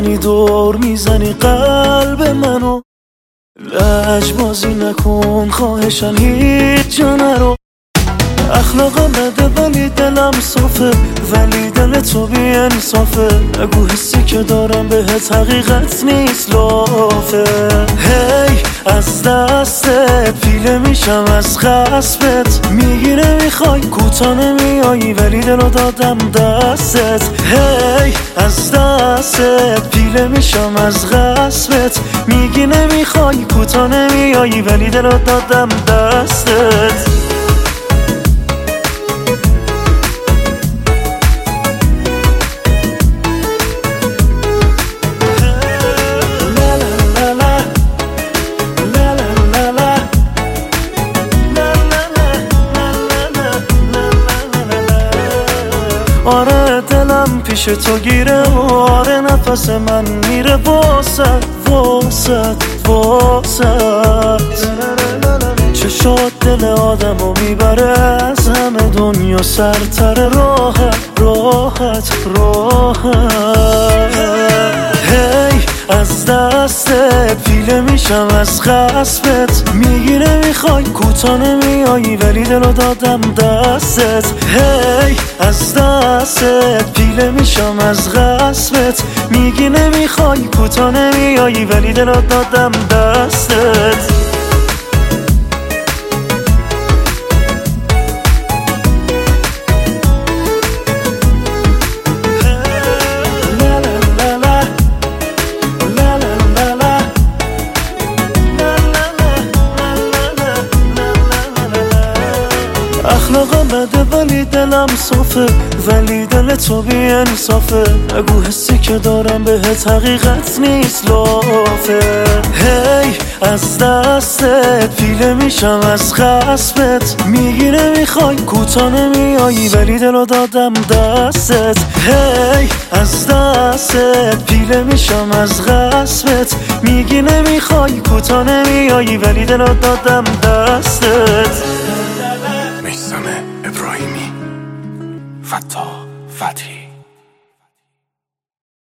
میزنی دور میزنی قلب منو، لجبازی نکن خواهشن هیچ جا نرو. اخلاقم بده ولی دلم صافه، ولی دل تو بی انصافه. نگو حسی که دارم بهت حقیقت نیست لافه. هی از دستت پیله میشم از غصبت، میگی نمیخوای کوتا نمیایی ولی دلو دادم دستت. هی از دستت پیله میشم از غصبت، میگی نمیخوای کوتا نمیایی ولی دلو دادم دستت. آره دلم پیش تو گیره، آره نفس من میره واسد واسد واسد. چشات دل آدمو میبره از همه دنیا سرتر، راحت راحت راحت. هی از دستت پیله میشم از غصبت، میگی نمیخوای کوتا نمیایی ولی دلو دادم دستت. هی از دستت پیله میشم از غصبت، میگی نمیخوای کوتا نمیایی ولی دلو دادم دستت. اخلاقم بده ولی دلم صافه، ولی دل تو بی انصافه. نگو حسی که دارم بهت حقیقت نیست لافه. هی از دستت پیله میشم از غصبت، میگی نمیخوای کوتا نمیایی ولی دلو دادم دستت. هی از دستت پیله میشم از غصبت، میگی نمیخوای کوتا نمیایی ولی دلو دادم دستت. میثم ابراهیمی، فتاح فتحی.